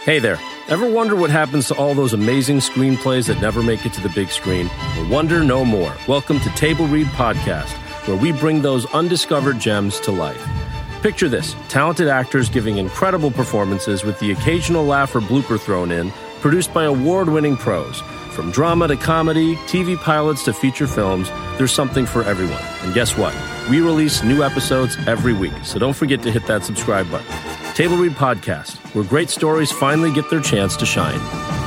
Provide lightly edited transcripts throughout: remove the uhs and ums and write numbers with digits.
Hey there. Ever wonder what happens to all those amazing screenplays that never make it to the big screen? Well, wonder no more. Welcome to Table Read Podcast, where we bring those undiscovered gems to life. Picture this, talented actors giving incredible performances with the occasional laugh or blooper thrown in, produced by award-winning pros. From drama to comedy, TV pilots to feature films, there's something for everyone. And guess what? We release new episodes every week, so don't forget to hit that subscribe button. Table Read Podcast, where great stories finally get their chance to shine.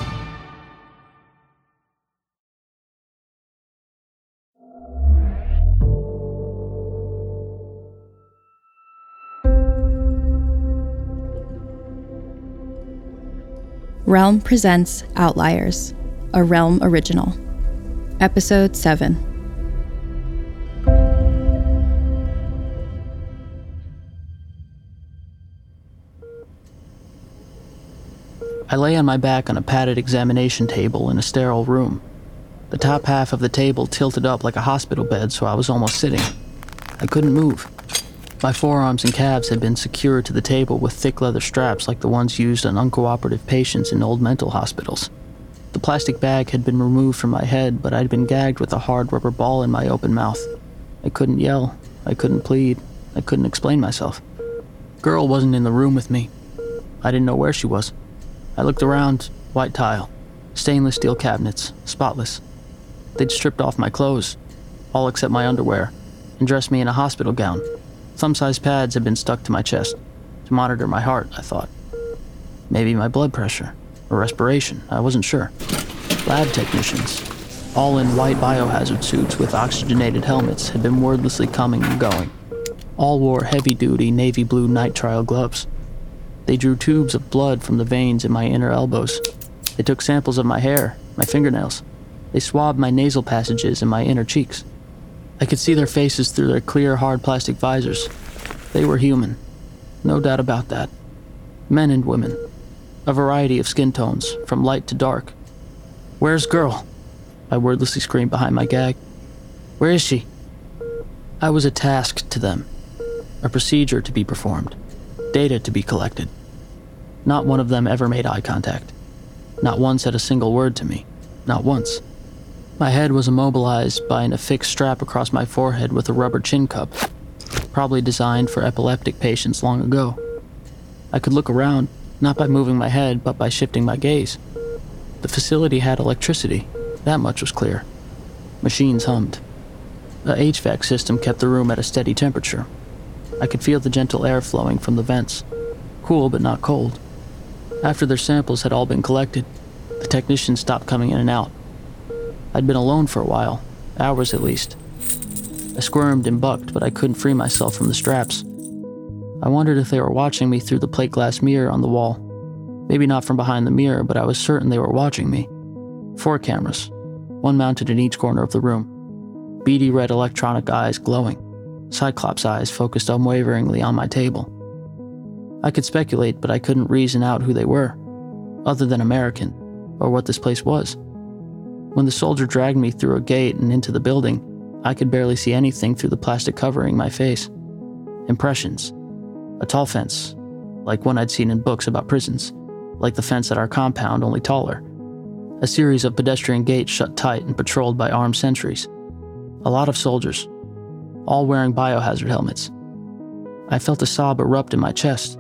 Realm presents Outliers, a Realm original. Episode 7. I lay on my back on a padded examination table in a sterile room. The top half of the table tilted up like a hospital bed, so I was almost sitting. I couldn't move. My forearms and calves had been secured to the table with thick leather straps like the ones used on uncooperative patients in old mental hospitals. The plastic bag had been removed from my head, but I'd been gagged with a hard rubber ball in my open mouth. I couldn't yell. I couldn't plead. I couldn't explain myself. Girl wasn't in the room with me. I didn't know where she was. I looked around, white tile, stainless steel cabinets, spotless. They'd stripped off my clothes, all except my underwear, and dressed me in a hospital gown. Thumb-sized pads had been stuck to my chest, to monitor my heart, I thought. Maybe my blood pressure, or respiration, I wasn't sure. Lab technicians, all in white biohazard suits with oxygenated helmets, had been wordlessly coming and going. All wore heavy-duty navy blue nitrile gloves. They drew tubes of blood from the veins in my inner elbows. They took samples of my hair, my fingernails. They swabbed my nasal passages and my inner cheeks. I could see their faces through their clear, hard plastic visors. They were human. No doubt about that. Men and women. A variety of skin tones, from light to dark. "Where's girl?" I wordlessly screamed behind my gag. "Where is she?" I was a task to them. A procedure to be performed. Data to be collected. Not one of them ever made eye contact. Not one said a single word to me. Not once. My head was immobilized by an affixed strap across my forehead with a rubber chin cup, probably designed for epileptic patients long ago. I could look around, not by moving my head, but by shifting my gaze. The facility had electricity, that much was clear. Machines hummed. A HVAC system kept the room at a steady temperature. I could feel the gentle air flowing from the vents, cool but not cold. After their samples had all been collected, the technicians stopped coming in and out. I'd been alone for a while, hours at least. I squirmed and bucked, but I couldn't free myself from the straps. I wondered if they were watching me through the plate glass mirror on the wall. Maybe not from behind the mirror, but I was certain they were watching me. 4 cameras, one mounted in each corner of the room. Beady red electronic eyes glowing. Cyclops eyes focused unwaveringly on my table. I could speculate, but I couldn't reason out who they were, other than American, or what this place was. When the soldier dragged me through a gate and into the building, I could barely see anything through the plastic covering my face. Impressions. A tall fence, like one I'd seen in books about prisons, like the fence at our compound, only taller. A series of pedestrian gates shut tight and patrolled by armed sentries. A lot of soldiers, all wearing biohazard helmets. I felt a sob erupt in my chest.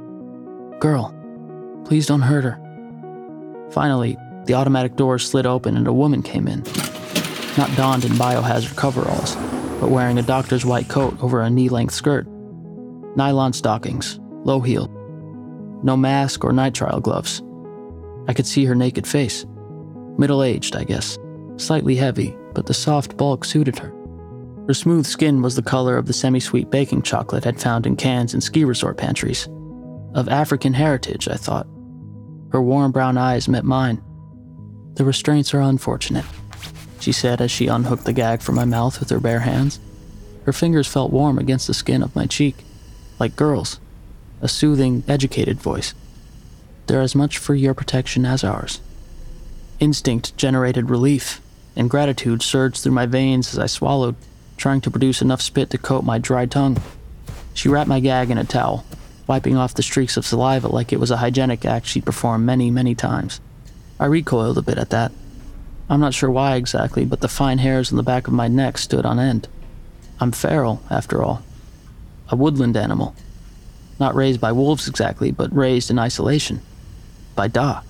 "Girl, please don't hurt her." Finally, the automatic doors slid open and a woman came in. Not donned in biohazard coveralls, but wearing a doctor's white coat over a knee-length skirt. Nylon stockings, low-heeled. No mask or nitrile gloves. I could see her naked face. Middle-aged, I guess. Slightly heavy, but the soft bulk suited her. Her smooth skin was the color of the semi-sweet baking chocolate I'd found in cans in ski resort pantries. Of African heritage, I thought. Her warm brown eyes met mine. "The restraints are unfortunate," she said as she unhooked the gag from my mouth with her bare hands. Her fingers felt warm against the skin of my cheek, like girls. A soothing, educated voice. "They're as much for your protection as ours." Instinct generated relief, and gratitude surged through my veins as I swallowed, trying to produce enough spit to coat my dry tongue. She wrapped my gag in a towel, wiping off the streaks of saliva like it was a hygienic act she'd performed many, many times. I recoiled a bit at that. I'm not sure why exactly, but the fine hairs on the back of my neck stood on end. I'm feral, after all. A woodland animal. Not raised by wolves exactly, but raised in isolation. By Da.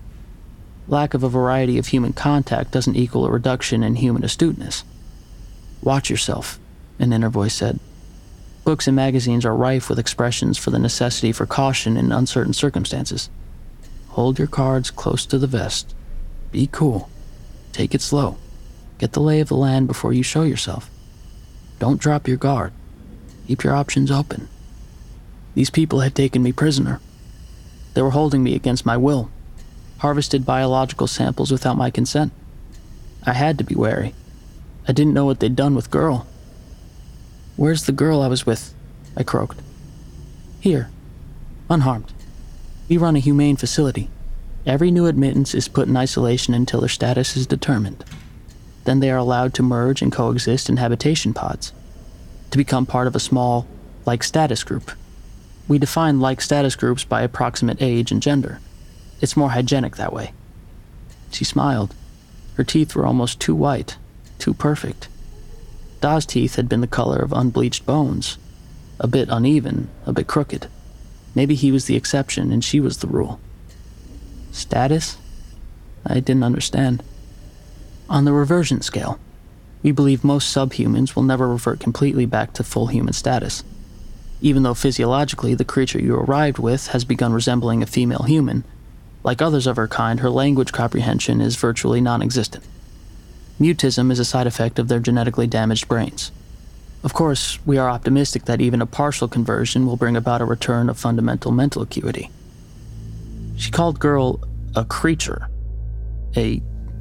Lack of a variety of human contact doesn't equal a reduction in human astuteness. Watch yourself, an inner voice said. Books and magazines are rife with expressions for the necessity for caution in uncertain circumstances. Hold your cards close to the vest. Be cool. Take it slow. Get the lay of the land before you show yourself. Don't drop your guard. Keep your options open. These people had taken me prisoner. They were holding me against my will, harvested biological samples without my consent. I had to be wary. I didn't know what they'd done with Girl. Where's the girl I was with? I croaked. Here, unharmed. We run a humane facility. Every new admittance is put in isolation until their status is determined. Then they are allowed to merge and coexist in habitation pods, to become part of a small, like status group. We define like status groups by approximate age and gender. It's more hygienic that way. She smiled. Her teeth were almost too white, too perfect. Da's teeth had been the color of unbleached bones, a bit uneven, a bit crooked. Maybe he was the exception and she was the rule. Status? I didn't understand. On the reversion scale, we believe most subhumans will never revert completely back to full human status. Even though physiologically the creature you arrived with has begun resembling a female human, like others of her kind, her language comprehension is virtually non-existent. Mutism is a side effect of their genetically damaged brains. Of course, we are optimistic that even a partial conversion will bring about a return of fundamental mental acuity. She called Girl a creature, a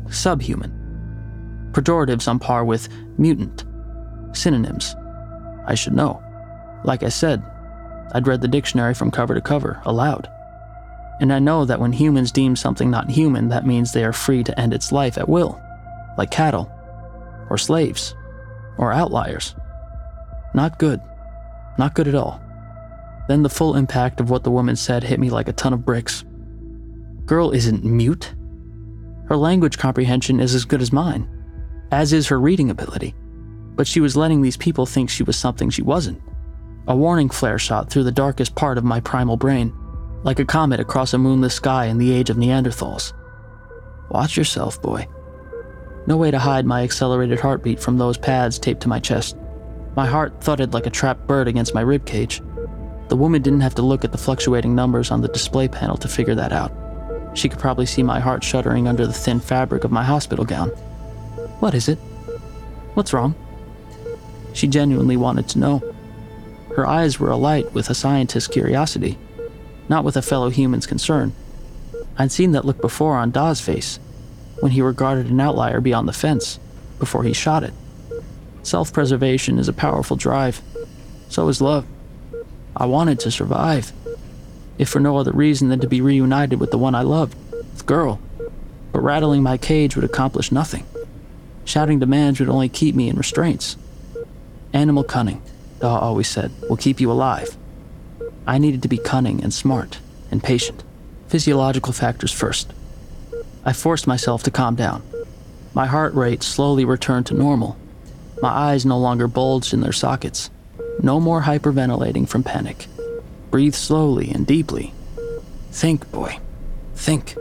subhuman. Pejoratives on par with mutant. Synonyms. I should know. Like I said, I'd read the dictionary from cover to cover, aloud. And I know that when humans deem something not human, that means they are free to end its life at will, like cattle, or slaves, or outliers. Not good. Not good at all. Then the full impact of what the woman said hit me like a ton of bricks. Girl isn't mute. Her language comprehension is as good as mine, as is her reading ability. But she was letting these people think she was something she wasn't. A warning flare shot through the darkest part of my primal brain, like a comet across a moonless sky in the age of Neanderthals. Watch yourself, boy. No way to hide my accelerated heartbeat from those pads taped to my chest. My heart thudded like a trapped bird against my ribcage. The woman didn't have to look at the fluctuating numbers on the display panel to figure that out. She could probably see my heart shuddering under the thin fabric of my hospital gown. What is it? What's wrong? She genuinely wanted to know. Her eyes were alight with a scientist's curiosity, not with a fellow human's concern. I'd seen that look before on Da's face, when he regarded an outlier beyond the fence, before he shot it. Self-preservation is a powerful drive. So is love. I wanted to survive, if for no other reason than to be reunited with the one I loved, with Girl. But rattling my cage would accomplish nothing. Shouting demands would only keep me in restraints. Animal cunning, Da always said, will keep you alive. I needed to be cunning and smart and patient. Physiological factors first. I forced myself to calm down. My heart rate slowly returned to normal. My eyes no longer bulged in their sockets. No more hyperventilating from panic. Breathe slowly and deeply. Think, boy. Think.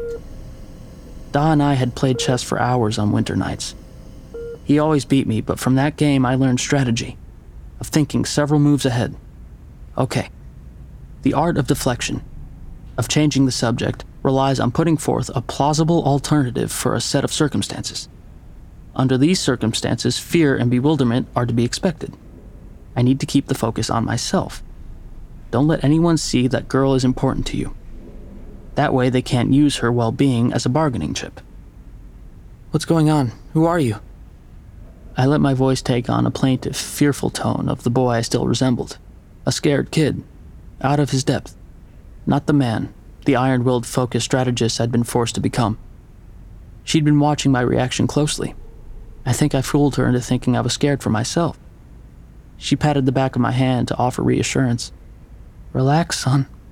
Da and I had played chess for hours on winter nights. He always beat me, but from that game I learned strategy, of thinking several moves ahead. Okay. The art of deflection, of changing the subject, relies on putting forth a plausible alternative for a set of circumstances. Under these circumstances, fear and bewilderment are to be expected. I need to keep the focus on myself. Don't let anyone see that Girl is important to you. That way they can't use her well-being as a bargaining chip. What's going on? Who are you? I let my voice take on a plaintive, fearful tone of the boy I still resembled. A scared kid, out of his depth. Not the man, the iron-willed focused strategist I'd been forced to become. She'd been watching my reaction closely. I think I fooled her into thinking I was scared for myself. She patted the back of my hand to offer reassurance. Relax, son.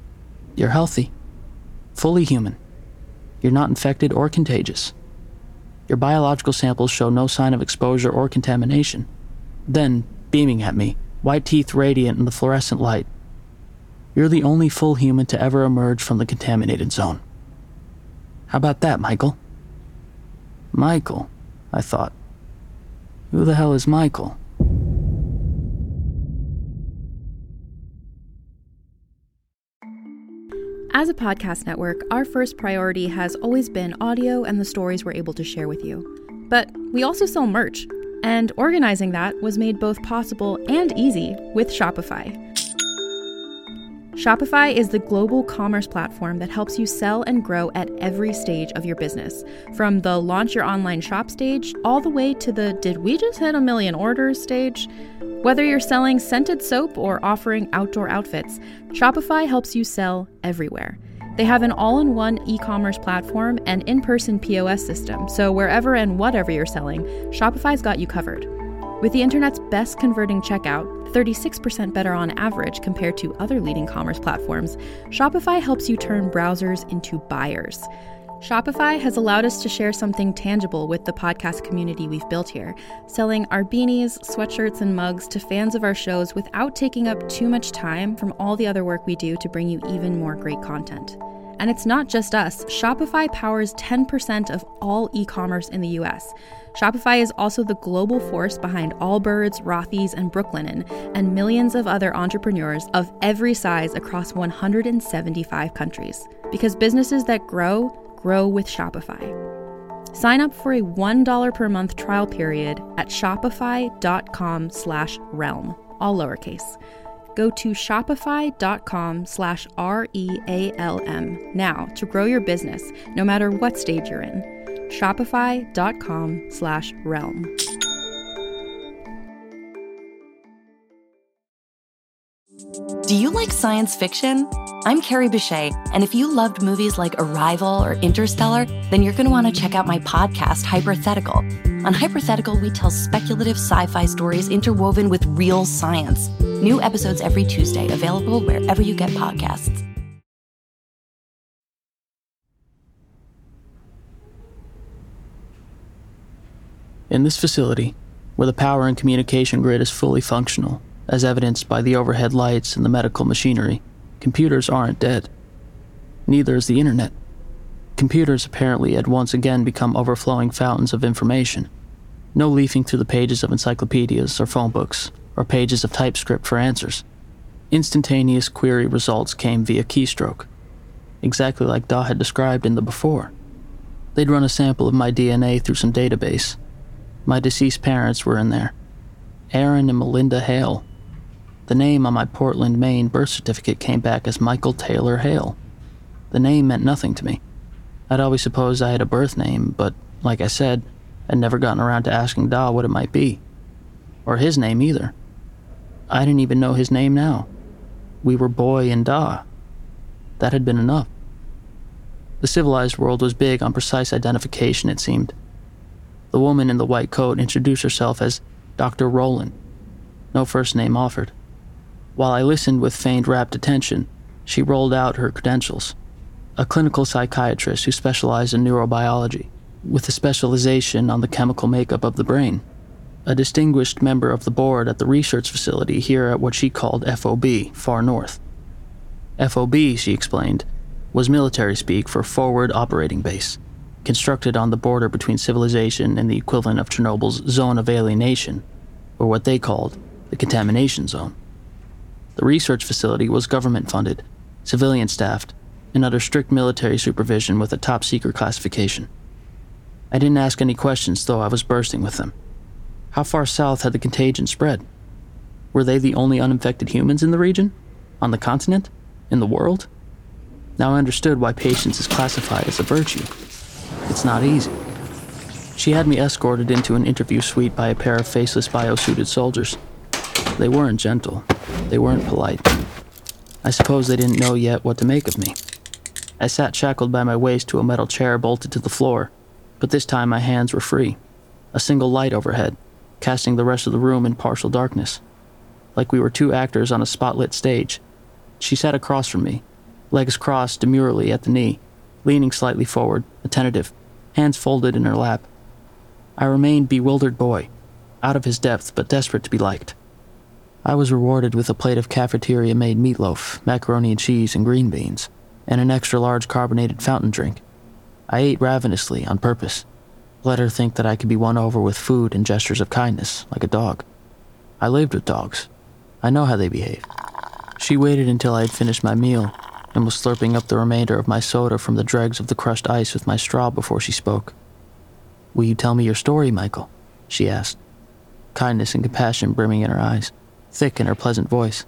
You're healthy. Fully human. You're not infected or contagious. Your biological samples show no sign of exposure or contamination. Then, beaming at me, white teeth radiant in the fluorescent light. You're the only full human to ever emerge from the contaminated zone. How about that, Michael? Michael, I thought. Who the hell is Michael? As a podcast network, our first priority has always been audio and the stories we're able to share with you. But we also sell merch, and organizing that was made both possible and easy with Shopify. Shopify is the global commerce platform that helps you sell and grow at every stage of your business, from the launch your online shop stage all the way to the did we just hit 1 million orders stage. Whether you're selling scented soap or offering outdoor outfits, Shopify helps you sell everywhere. They have an all-in-one e-commerce platform and in-person POS system, so wherever and whatever you're selling, Shopify's got you covered. With the internet's best converting checkout, 36% better on average compared to other leading commerce platforms, Shopify helps you turn browsers into buyers. Shopify has allowed us to share something tangible with the podcast community we've built here, selling our beanies, sweatshirts, and mugs to fans of our shows without taking up too much time from all the other work we do to bring you even more great content. And it's not just us. Shopify powers 10% of all e-commerce in the US. Shopify is also the global force behind Allbirds, Rothy's, and Brooklinen, and millions of other entrepreneurs of every size across 175 countries. Because businesses that grow with Shopify. Sign up for a $1 per month trial period at shopify.com/realm, all lowercase. Go to shopify.com/REALM now to grow your business, no matter what stage you're in. Shopify.com/realm. Do you like science fiction? I'm Carrie Bechet, and if you loved movies like Arrival or Interstellar, then you're going to want to check out my podcast, Hypothetical. On Hypothetical, we tell speculative sci-fi stories interwoven with real science. New episodes every Tuesday, available wherever you get podcasts. In this facility, where the power and communication grid is fully functional, as evidenced by the overhead lights and the medical machinery, computers aren't dead. Neither is the internet. Computers apparently had once again become overflowing fountains of information. No leafing through the pages of encyclopedias or phone books, or pages of typescript for answers. Instantaneous query results came via keystroke, exactly like Daw had described in the before. They'd run a sample of my DNA through some database. My deceased parents were in there. Aaron and Melinda Hale. The name on my Portland, Maine birth certificate came back as Michael Taylor Hale. The name meant nothing to me. I'd always supposed I had a birth name, but, like I said, I'd never gotten around to asking Daw what it might be. Or his name either. I didn't even know his name now. We were Boy and Daw. That had been enough. The civilized world was big on precise identification, it seemed. The woman in the white coat introduced herself as Dr. Rowland. No first name offered. While I listened with feigned rapt attention, she rolled out her credentials. A clinical psychiatrist who specialized in neurobiology, with a specialization on the chemical makeup of the brain. A distinguished member of the board at the research facility here at what she called FOB, Far North. FOB, she explained, was military speak for Forward Operating Base, constructed on the border between civilization and the equivalent of Chernobyl's zone of alienation, or what they called the contamination zone. The research facility was government-funded, civilian-staffed, and under strict military supervision with a top-secret classification. I didn't ask any questions, though I was bursting with them. How far south had the contagion spread? Were they the only uninfected humans in the region? On the continent? In the world? Now I understood why patience is classified as a virtue. It's not easy. She had me escorted into an interview suite by a pair of faceless biosuited soldiers. They weren't gentle. They weren't polite. I suppose they didn't know yet what to make of me. I sat shackled by my waist to a metal chair bolted to the floor, but this time my hands were free. A single light overhead, casting the rest of the room in partial darkness. Like we were two actors on a spotlit stage. She sat across from me, legs crossed demurely at the knee, leaning slightly forward, attentive, hands folded in her lap. I remained bewildered boy, out of his depth but desperate to be liked. I was rewarded with a plate of cafeteria-made meatloaf, macaroni and cheese, and green beans, and an extra-large carbonated fountain drink. I ate ravenously on purpose. Let her think that I could be won over with food and gestures of kindness, like a dog. I lived with dogs. I know how they behave. She waited until I had finished my meal and was slurping up the remainder of my soda from the dregs of the crushed ice with my straw before she spoke. "Will you tell me your story, Michael?" she asked, kindness and compassion brimming in her eyes, thick in her pleasant voice.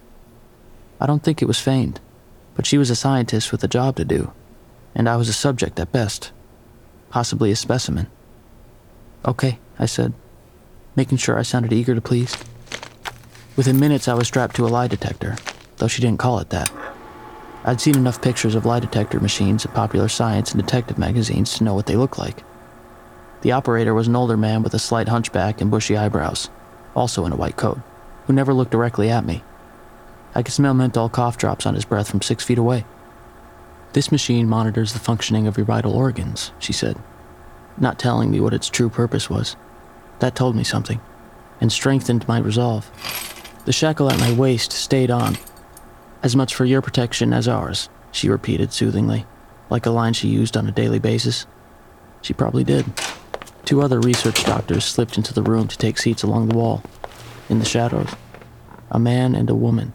I don't think it was feigned, but she was a scientist with a job to do, and I was a subject at best, possibly a specimen. "Okay," I said, making sure I sounded eager to please. Within minutes, I was strapped to a lie detector, though she didn't call it that. I'd seen enough pictures of lie detector machines in popular science and detective magazines to know what they looked like. The operator was an older man with a slight hunchback and bushy eyebrows, also in a white coat, who never looked directly at me. I could smell menthol cough drops on his breath from 6 feet away. "This machine monitors the functioning of your vital organs," she said, not telling me what its true purpose was. That told me something, and strengthened my resolve. The shackle at my waist stayed on. "As much for your protection as ours," she repeated soothingly, like a line she used on a daily basis. She probably did. 2 other research doctors slipped into the room to take seats along the wall, in the shadows. A man and a woman.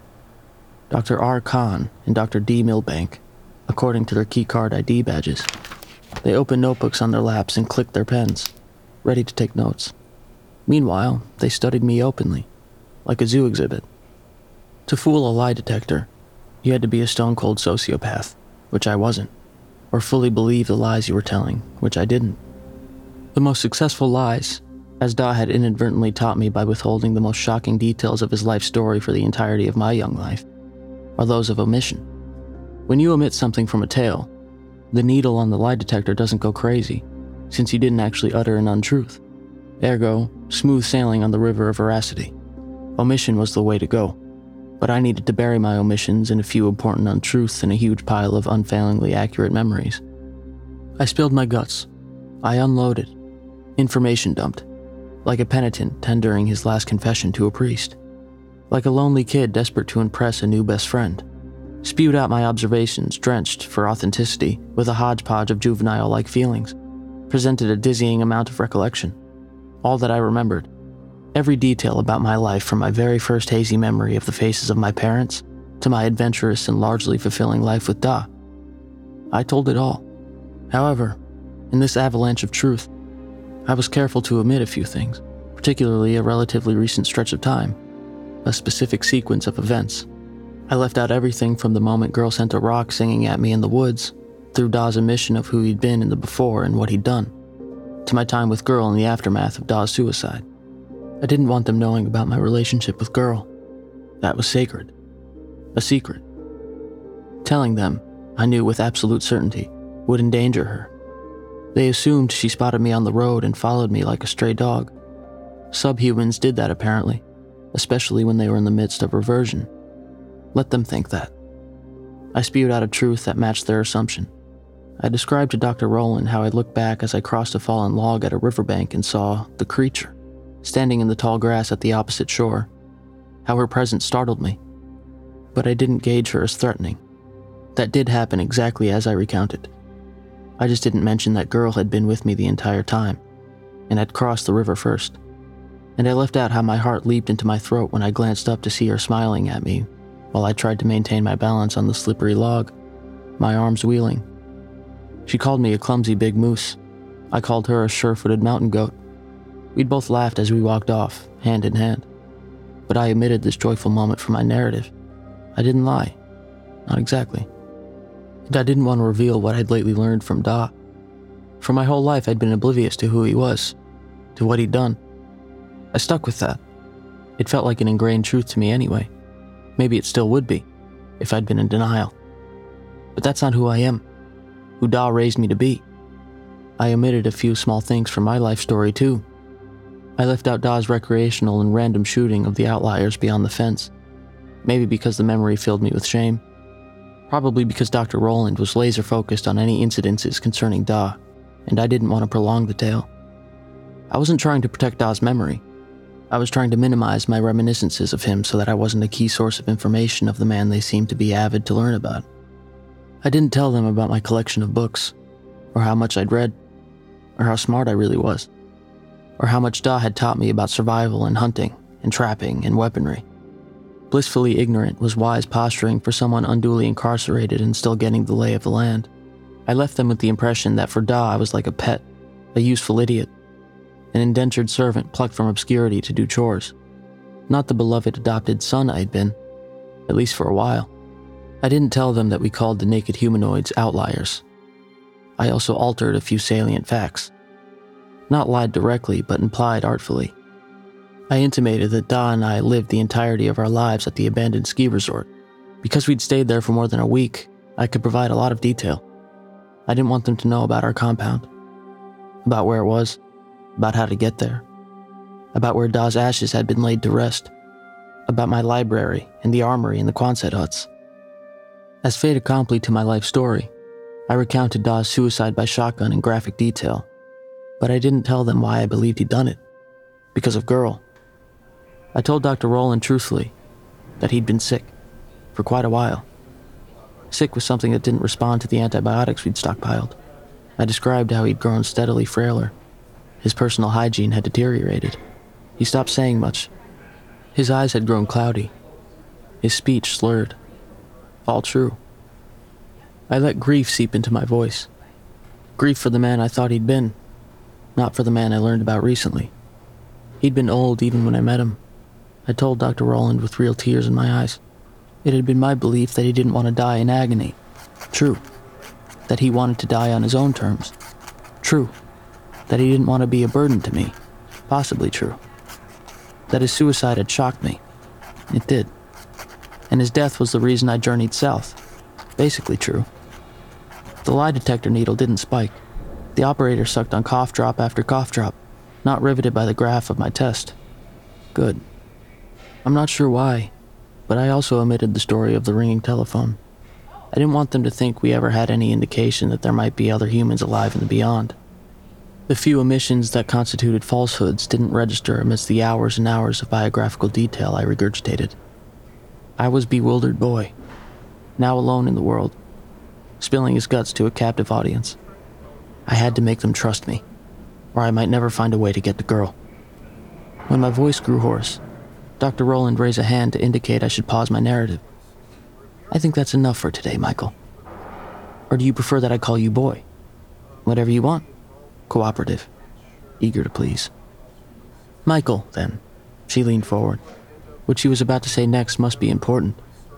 Dr. R. Khan and Dr. D. Milbank, according to their keycard ID badges. They opened notebooks on their laps and clicked their pens, ready to take notes. Meanwhile, they studied me openly, like a zoo exhibit. To fool a lie detector, you had to be a stone-cold sociopath, which I wasn't, or fully believe the lies you were telling, which I didn't. The most successful lies, as Da had inadvertently taught me by withholding the most shocking details of his life story for the entirety of my young life, are those of omission. When you omit something from a tale, the needle on the lie detector doesn't go crazy, since you didn't actually utter an untruth. Ergo, smooth sailing on the river of veracity. Omission was the way to go, but I needed to bury my omissions and a few important untruths in a huge pile of unfailingly accurate memories. I spilled my guts. I unloaded. Information dumped. Like a penitent tendering his last confession to a priest. Like a lonely kid desperate to impress a new best friend. Spewed out my observations, drenched, for authenticity, with a hodgepodge of juvenile-like feelings. Presented a dizzying amount of recollection. All that I remembered. Every detail about my life, from my very first hazy memory of the faces of my parents, to my adventurous and largely fulfilling life with Da. I told it all. However, in this avalanche of truth, I was careful to omit a few things, particularly a relatively recent stretch of time, a specific sequence of events. I left out everything from the moment Girl sent a rock singing at me in the woods, through Da's omission of who he'd been in the before and what he'd done, to my time with Girl in the aftermath of Da's suicide. I didn't want them knowing about my relationship with Girl. That was sacred. A secret. Telling them, I knew with absolute certainty, would endanger her. They assumed she spotted me on the road and followed me like a stray dog. Subhumans did that apparently, especially when they were in the midst of reversion. Let them think that. I spewed out a truth that matched their assumption. I described to Dr. Rowland how I looked back as I crossed a fallen log at a riverbank and saw the creature, standing in the tall grass at the opposite shore. How her presence startled me. But I didn't gauge her as threatening. That did happen exactly as I recounted. I just didn't mention that Girl had been with me the entire time, and had crossed the river first. And I left out how my heart leaped into my throat when I glanced up to see her smiling at me, while I tried to maintain my balance on the slippery log, my arms wheeling. She called me a clumsy big moose. I called her a sure-footed mountain goat. We'd both laughed as we walked off, hand in hand. But I omitted this joyful moment from my narrative. I didn't lie. Not exactly. And I didn't want to reveal what I'd lately learned from Da. For my whole life, I'd been oblivious to who he was, to what he'd done. I stuck with that. It felt like an ingrained truth to me anyway. Maybe it still would be, if I'd been in denial. But that's not who I am, who Da raised me to be. I omitted a few small things from my life story too. I left out Da's recreational and random shooting of the outliers beyond the fence, maybe because the memory filled me with shame. Probably because Dr. Rowland was laser-focused on any incidences concerning Da, and I didn't want to prolong the tale. I wasn't trying to protect Da's memory. I was trying to minimize my reminiscences of him so that I wasn't a key source of information of the man they seemed to be avid to learn about. I didn't tell them about my collection of books, or how much I'd read, or how smart I really was, or how much Da had taught me about survival and hunting and trapping and weaponry. Blissfully ignorant was wise posturing for someone unduly incarcerated and still getting the lay of the land. I left them with the impression that for Da I was like a pet, a useful idiot, an indentured servant plucked from obscurity to do chores. Not the beloved adopted son I had been, at least for a while. I didn't tell them that we called the naked humanoids outliers. I also altered a few salient facts. Not lied directly, but implied artfully. I intimated that Da and I lived the entirety of our lives at the abandoned ski resort. Because we'd stayed there for more than a week, I could provide a lot of detail. I didn't want them to know about our compound, about where it was, about how to get there, about where Da's ashes had been laid to rest, about my library and the armory and the Quonset huts. As fait accompli to my life story, I recounted Da's suicide by shotgun in graphic detail, but I didn't tell them why I believed he'd done it. Because of Girl. I told Dr. Rowland truthfully that he'd been sick for quite a while. Sick with something that didn't respond to the antibiotics we'd stockpiled. I described how he'd grown steadily frailer. His personal hygiene had deteriorated. He stopped saying much. His eyes had grown cloudy. His speech slurred. All true. I let grief seep into my voice. Grief for the man I thought he'd been, not for the man I learned about recently. He'd been old even when I met him. I told Dr. Rowland with real tears in my eyes. It had been my belief that he didn't want to die in agony. True. That he wanted to die on his own terms. True. That he didn't want to be a burden to me. Possibly true. That his suicide had shocked me. It did. And his death was the reason I journeyed south. Basically true. The lie detector needle didn't spike. The operator sucked on cough drop after cough drop, not riveted by the graph of my test. Good. I'm not sure why, but I also omitted the story of the ringing telephone. I didn't want them to think we ever had any indication that there might be other humans alive in the beyond. The few omissions that constituted falsehoods didn't register amidst the hours and hours of biographical detail I regurgitated. I was a bewildered boy, now alone in the world, spilling his guts to a captive audience. I had to make them trust me, or I might never find a way to get the girl. When my voice grew hoarse, Dr. Rowland raised a hand to indicate I should pause my narrative. I think that's enough for today, Michael. Or do you prefer that I call you boy? Whatever you want. Cooperative. Eager to please. Michael, then. She leaned forward. What she was about to say next must be important.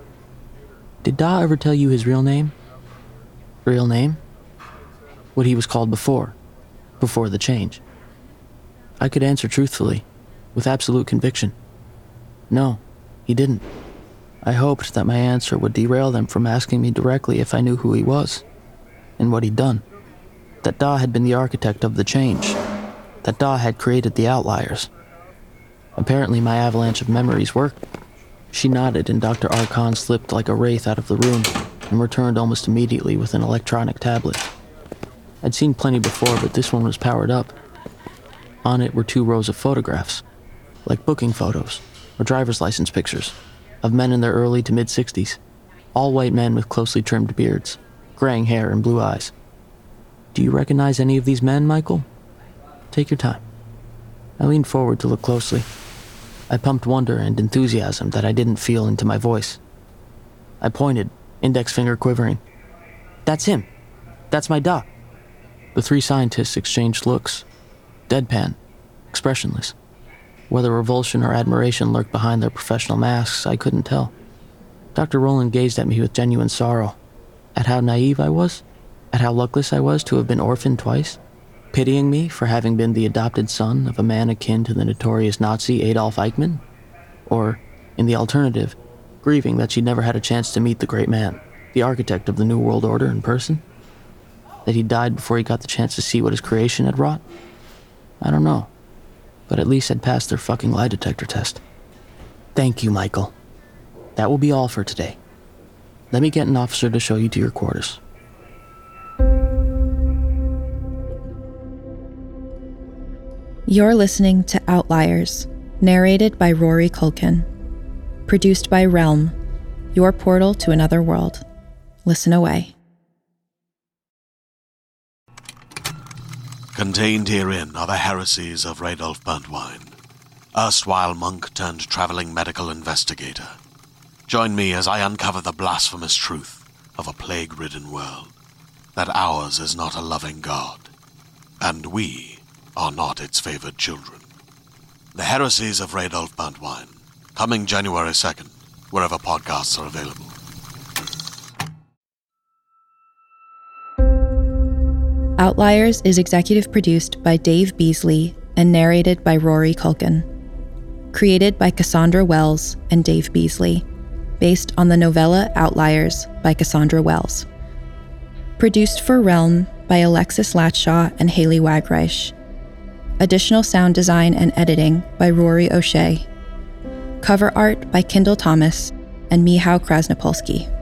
Did Da ever tell you his real name? Real name? What he was called before the change. I could answer truthfully, with absolute conviction. No, he didn't. I hoped that my answer would derail them from asking me directly if I knew who he was, and what he'd done. That Da had been the architect of the change. That Da had created the outliers. Apparently my avalanche of memories worked. She nodded and Dr. Archon slipped like a wraith out of the room and returned almost immediately with an electronic tablet. I'd seen plenty before, but this one was powered up. On it were 2 rows of photographs, like booking photos or driver's license pictures, of men in their early to mid-60s, all white men with closely trimmed beards, graying hair and blue eyes. Do you recognize any of these men, Michael? Take your time. I leaned forward to look closely. I pumped wonder and enthusiasm that I didn't feel into my voice. I pointed, index finger quivering. That's him. That's my Da. The 3 scientists exchanged looks, deadpan, expressionless. Whether revulsion or admiration lurked behind their professional masks, I couldn't tell. Dr. Rowland gazed at me with genuine sorrow, at how naive I was, at how luckless I was to have been orphaned twice, pitying me for having been the adopted son of a man akin to the notorious Nazi Adolf Eichmann, or, in the alternative, grieving that she'd never had a chance to meet the great man, the architect of the New World Order in person, that he died before he got the chance to see what his creation had wrought. I don't know, but at least I'd passed their fucking lie detector test. Thank you, Michael. That will be all for today. Let me get an officer to show you to your quarters. You're listening to Outliers, narrated by Rory Culkin. Produced by Realm, your portal to another world. Listen away. Contained herein are the heresies of Radolf Burntwine, erstwhile monk turned traveling medical investigator. Join me as I uncover the blasphemous truth of a plague-ridden world, that ours is not a loving God, and we are not its favored children. The Heresies of Radolf Burntwine, coming January 2nd, wherever podcasts are available. Outliers is executive produced by Dave Beasley and narrated by Rory Culkin. Created by Cassandra Wells and Dave Beasley, based on the novella Outliers by Cassandra Wells. Produced for Realm by Alexis Latshaw and Haley Wagreich. Additional sound design and editing by Rory O'Shea. Cover art by Kendall Thomas and Michał Krasnopolski.